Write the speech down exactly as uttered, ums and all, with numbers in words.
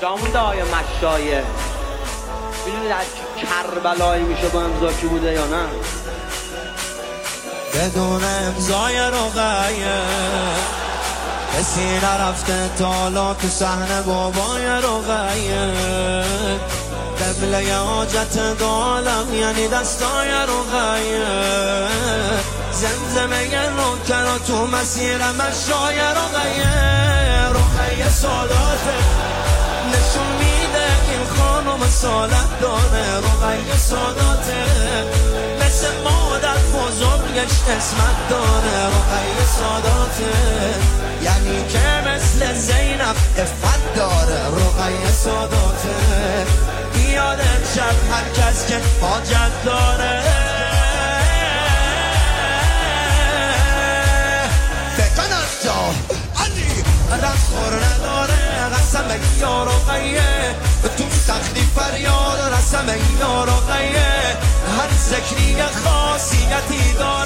شامون دعای مشایه میدونید از کربلایی میشه با امضا کی بوده یا نه؟ بدون امضای رقیه کسی نرفته تالا تو صحنه بابای رقیه قبله حاجت دالم یعنی دستای رقیه زمزمه نوکر تو مسیر مشای رقیه رقیه ساداته نشون میده این خانم سالت داره رقیه ساداته مثل مادر بزرگش اسمت داره رقیه ساداته یعنی که مثل زینب افت داره رقیه ساداته یاد شب هر کس که حاجت داره فکرت جا علی رخور نداره قسم یا رقیه تو سختی فریاد رسم یا رقیه هر ذکری خاصیتی داره